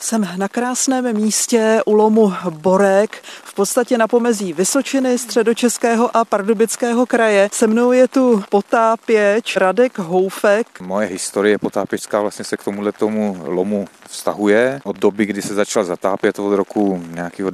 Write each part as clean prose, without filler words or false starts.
Jsem na krásném místě u lomu Borek, v podstatě na pomezí Vysočiny, Středočeského a Pardubického kraje. Se mnou je tu potápěč Radek Houfek. Moje historie potápěčská vlastně se k tomu lomu vztahuje. Od doby, kdy se začal zatápět od roku nějakého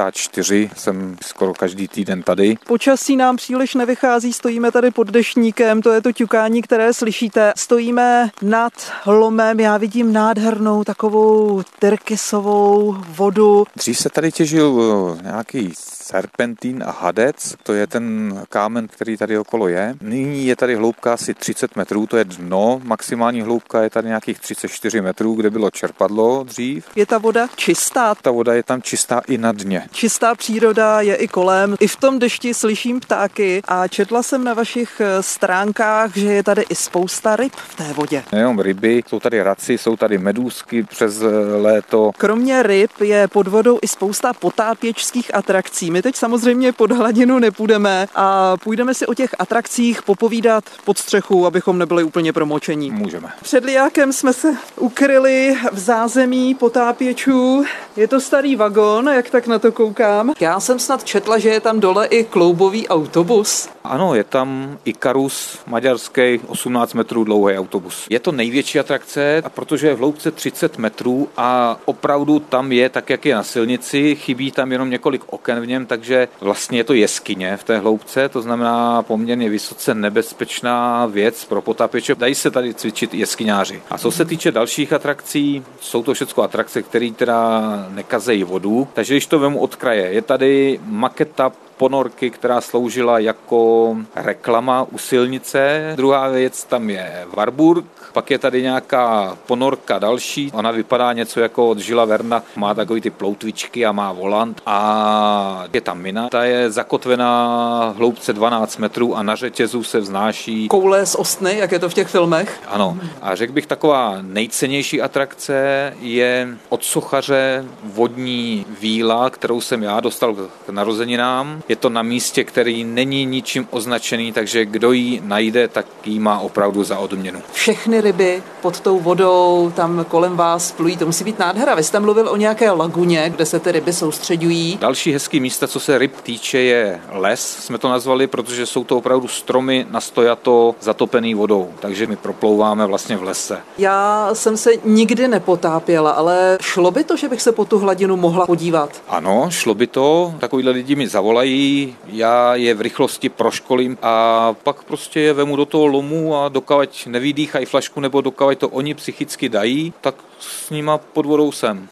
94, jsem skoro každý týden tady. Počasí nám příliš nevychází, stojíme tady pod deštníkem, to je to ťukání, které slyšíte. Stojíme nad lomem, já vidím nádhernou takovou tyrkysovou vodu. Dřív se tady těžil nějaký serpentín a hadec, to je ten kámen, který tady okolo je. Nyní je tady hloubka asi 30 metrů, to je dno, maximální hloubka je tady nějakých 34 metrů, kde bylo čerpadlo dřív. Je ta voda čistá? Ta voda je tam čistá i na dně. Čistá příroda je i kolem. I v tom dešti slyším ptáky a četla jsem na vašich stránkách, že je tady i spousta ryb v té vodě. Nejenom ryby, jsou tady raci, jsou tady medúzky přes léto. Kromě ryb je pod vodou i spousta potápěčských atrakcí. My teď samozřejmě pod hladinu nepůjdeme a půjdeme si o těch atrakcích popovídat pod střechu, abychom nebyli úplně promočení. Můžeme. Před lijákem jsme se ukryli v zázemí potápěčů. Je to starý vagón, jak tak na to koukám. Já jsem snad četla, že je tam dole i kloubový autobus. Ano, je tam Ikarus, maďarský 18 metrů dlouhý autobus. Je to největší atrakce, a protože je v hloubce 30 metrů a opravdu tam je tak, jak je na silnici, chybí tam jenom několik oken v něm, takže vlastně je to jeskyně v té hloubce, to znamená poměrně vysoce nebezpečná věc pro potápěče. Dají se tady cvičit jeskyňáři. A co se týče dalších atrakcí, jsou to všechno atrakce, které teda nekazejí vodu, takže když to vemu od kraje, je tady maketa ponorky, která sloužila jako reklama u silnice. Druhá věc, tam je Warburg, pak je tady nějaká ponorka další. Ona vypadá něco jako od Žila Verna, má takový ty ploutvičky a má volant a je tam mina. Ta je zakotvená hloubce 12 metrů a na řetězu se vznáší koule z ostny, jak je to v těch filmech. Ano. A řekl bych, taková nejcennější atrakce je od sochaře vodní víla, kterou jsem já dostal k narozeninám. Je to na místě, který není ničím označený, takže kdo ji najde, tak ji má opravdu za odměnu. Všechny ryby pod tou vodou tam kolem vás plují, to musí být nádhera. Vy jste mluvil o nějaké laguně, kde se ty ryby soustředují. Další hezký místa, co se ryb týče, je les, jsme to nazvali, protože jsou to opravdu stromy nastojato zatopený vodou, takže my proplouváme vlastně v lese. Já jsem se nikdy nepotápěla, ale šlo by to, že bych se po tu hladinu mohla podívat? Ano, šlo by to, takovýhle lidi mi zavolají, já je v rychlosti proškolím a pak prostě je vemu do toho lomu a dokavať nevydýchají flašku nebo dokavať to oni psychicky dají, tak s nima pod vodou jsem.